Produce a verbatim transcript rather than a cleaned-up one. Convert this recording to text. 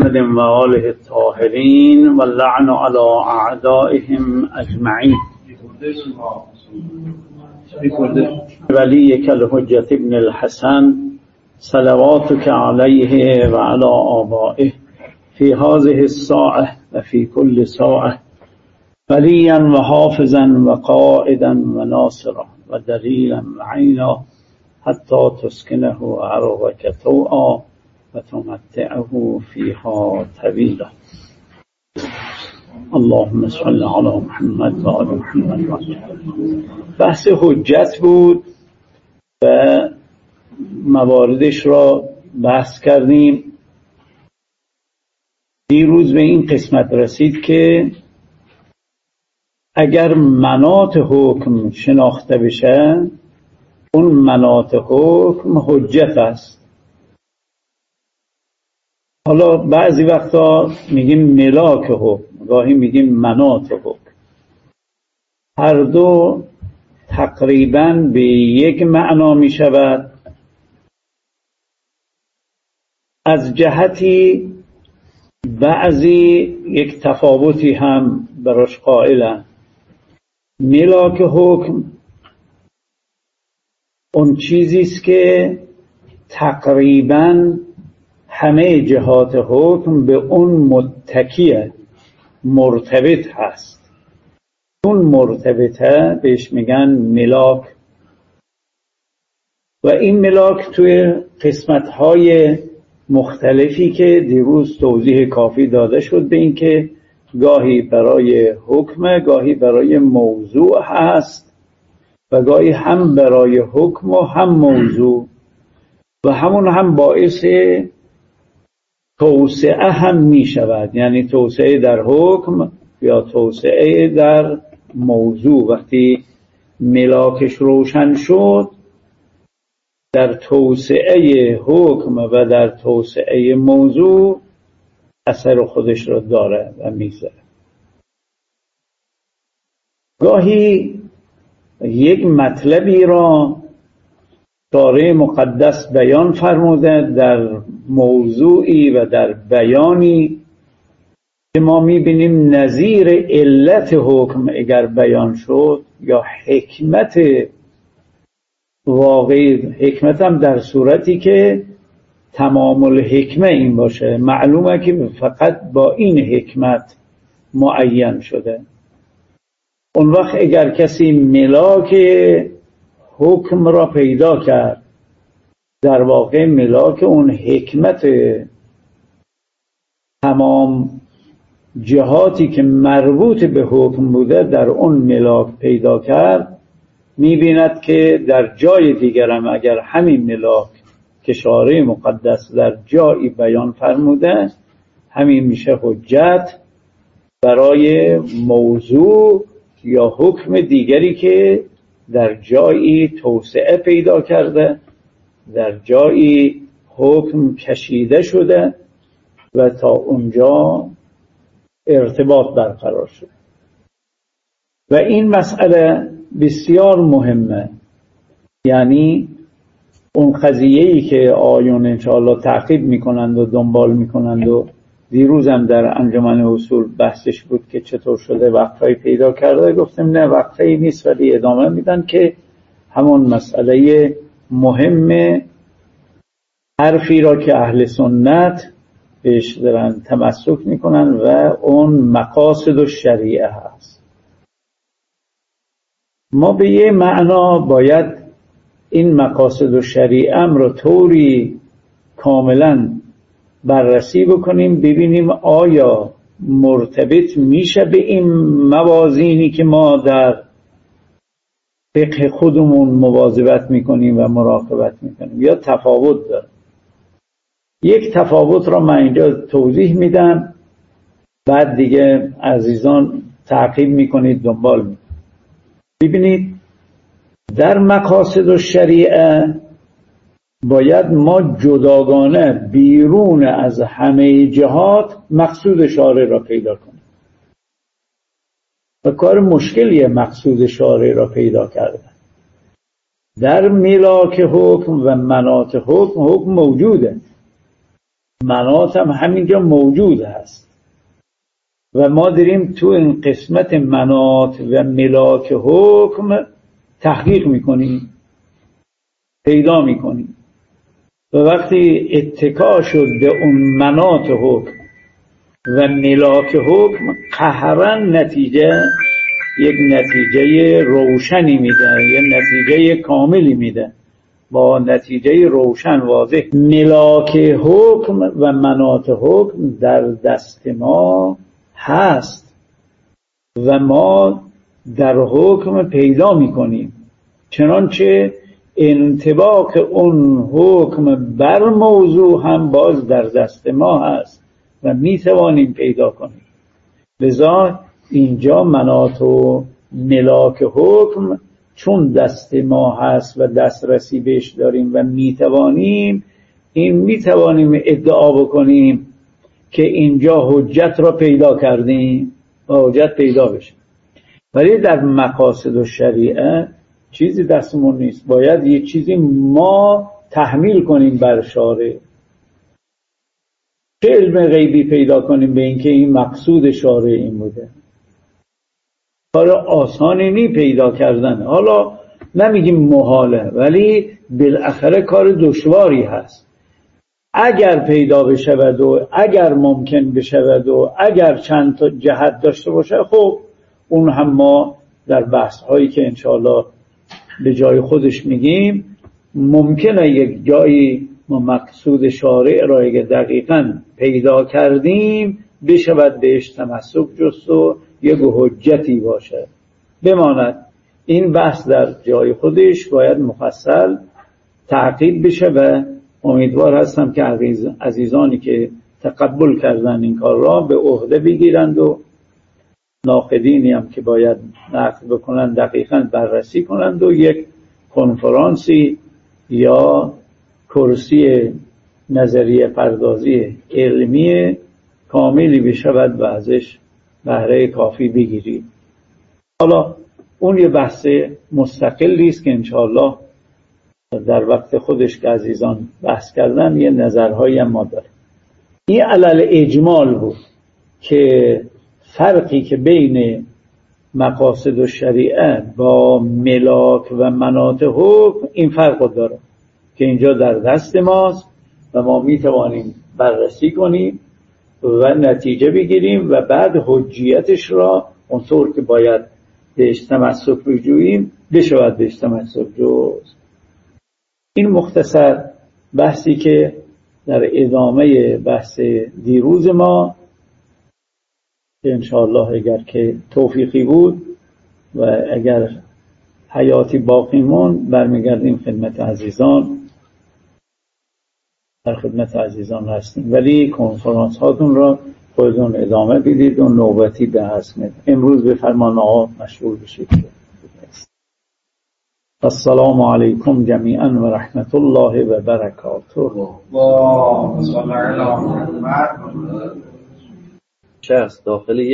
محمد و آله الطاهرین و اللعن علی اعدائهم اجمعین. ولیک الحجة ابن الحسن صلواتک علیه و علی آبائه فی هذه الساعة و فی کل ساعة ولیا و حافظا و قائدا و ناصرا و دلیلا و عینا حتی تسکنه ارضک طوعا و تمتعه فیها طویلا. اللهم صل علی محمد و آل محمد. بحث حجت بود و مواردش را بحث کردیم. دیروز به این قسمت رسید که اگر مناط حکم شناخته بشه، اون مناط حکم حجت است. حالا بعضی وقتا میگیم ملاک حکم، گاهی میگیم مناط حکم. هر دو تقریبا به یک معنا میشود. از جهتی بعضی یک تفاوتی هم براش قائلن. ملاک حکم اون چیزی است که تقریبا همه جهات حکم به اون متکیه، مرتبط هست. اون مرتبطه بهش میگن ملاک. و این ملاک توی قسمت‌های مختلفی که دیروز توضیح کافی داده شد به این که گاهی برای حکم، گاهی برای موضوع هست و گاهی هم برای حکم و هم موضوع و همون هم باعث توسعه هم می شود، یعنی توسعه در حکم یا توسعه در موضوع. وقتی ملاکش روشن شد، در توسعه حکم و در توسعه موضوع اثر خودش را داره و میذاره. گاهی یک مطلبی را شارع مقدس بیان فرموده در موضوعی و در بیانی که ما میبینیم نظیر علت حکم اگر بیان شد یا حکمت واقعی، حکمت هم در صورتی که تمام الحکمه این باشه، معلومه که فقط با این حکمت معین شده. اون وقت اگر کسی ملاک حکم را پیدا کرد، در واقع ملاک اون حکمت تمام جهاتی که مربوط به حکم بوده در اون ملاک پیدا کرد، میبیند که در جای دیگر هم اگر همین ملاک که شارع مقدس در جایی بیان فرموده، همین میشه حجت برای موضوع یا حکم دیگری که در جایی توسعه پیدا کرده، در جایی حکم کشیده شده و تا اونجا ارتباط برقرار شده. و این مسئله بسیار مهمه. یعنی اون قضیه‌ای که آیون انشاءالله تعقیب میکنند و دنبال میکنند و دیروز هم در انجمن اصول بحثش بود که چطور شده وقفه‌ای پیدا کرده، گفتم نه وقفه‌ای نیست ولی ادامه میدن که همون مسئله مهم حرفی را که اهل سنت بهش دارن تمسک میکنن و اون مقاصد و شریعه هست. ما به یه معنا باید این مقاصد و شریعه ام رو طوری کاملا بررسی بکنیم، ببینیم آیا مرتبط میشه به این موازینی که ما در فقه خودمون مواظبت میکنیم و مراقبت میکنیم یا تفاوت داره. یک تفاوت را من اینجا توضیح میدم، بعد دیگه عزیزان تعقیب میکنید، دنبال میکنید. ببینید در مقاصد و شریعه باید ما جداگانه بیرون از همه جهات مقصود شارع را پیدا کنیم. و کار مشکلیه مقصود شارع را پیدا کردن. در ملاک حکم و مناط حکم حکم موجوده، منات هم همینجا موجود هست و ما داریم تو این قسمت منات و ملاک حکم تحقیق میکنیم، پیدا میکنیم و وقتی اتکا شد به اون منات حکم و ملاک حکم قهرا نتیجه یک نتیجه روشنی میده، یک نتیجه کاملی میده با نتیجه روشن واضح. ملاک حکم و منات حکم در دست ما هست و ما در حکم پیدا میکنیم، چنانچه انطباق اون حکم بر موضوع هم باز در دست ما هست و میتوانیم پیدا کنیم. لذا اینجا منات و ملاک حکم چون دست ما هست و دسترسی بهش داریم و میتوانیم، این میتوانیم ادعا بکنیم که اینجا حجت را پیدا کردیم و حجت پیدا بشه. ولی در مقاصد و شریعه چیزی دستمون نیست، باید یه چیزی ما تحمیل کنیم بر شارع. چه علم غیبی پیدا کنیم به اینکه این مقصود شارع این بوده؟ کار آسانی نی پیدا کردن. حالا نمیگیم محاله، ولی بالاخره کار دشواری هست. اگر پیدا بشود و اگر ممکن بشود و اگر چند تا جهت داشته باشه، خب اون هم ما در بحث هایی که انشاءالله به جای خودش میگیم، ممکنه یک جایی ما مقصود شارع را اگر دقیقاً پیدا کردیم بشود بهش تمسک جست و یک حجتی باشه بماند. این بحث در جای خودش باید مفصل تعقیب بشه و امیدوار هستم که عزیزانی که تقبل کردن این کار را به عهده بگیرند و ناقدینی هم که باید نقد بکنند دقیقاً بررسی کنند و یک کنفرانسی یا کرسی نظریه پردازی علمی کاملی بشود و ازش بهره کافی بگیرید. حالا اون یه بحث مستقلی است که انشاءالله در وقت خودش که عزیزان بحث کردن یه نظرهایی هم ما داره. این علل اجمال بود که فرقی که بین مقاصد و شریعه با ملاک و منات حکم این فرق داره که اینجا در دست ماست و ما میتوانیم بررسی کنیم و نتیجه بگیریم و بعد حجیتش را اونطور که باید بهش تمسک بجوییم بشود بهش تمسک جوز. این مختصر بحثی که در ادامه بحث دیروز ما که انشاءالله اگر که توفیقی بود و اگر حیاتی باقی موند برمیگردیم خدمت عزیزان، در خدمت عزیزان هستیم، ولی کنفرانس هاتون را خودتون ادامه بدید و نوبتی به حسمت امروز به فرمان آقا مشغول بشید. السلام علیکم جمیعا و رحمت الله و برکاته. اللهم صل علی محمد. شخص داخل